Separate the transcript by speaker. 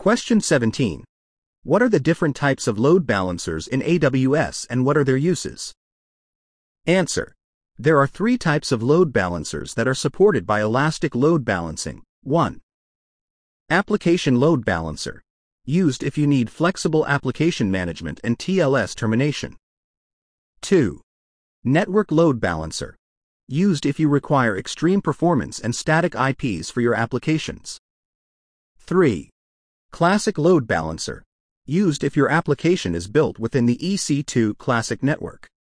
Speaker 1: Question 17. What are the different types of load balancers in AWS and what are their uses? Answer. There are three types of load balancers that are supported by Elastic Load Balancing. 1. Application Load Balancer. Used if you need flexible application management and TLS termination. 2. Network Load Balancer. Used if you require extreme performance and static IPs for your applications. 3. Classic Load Balancer. Used if your application is built within the EC2 Classic network.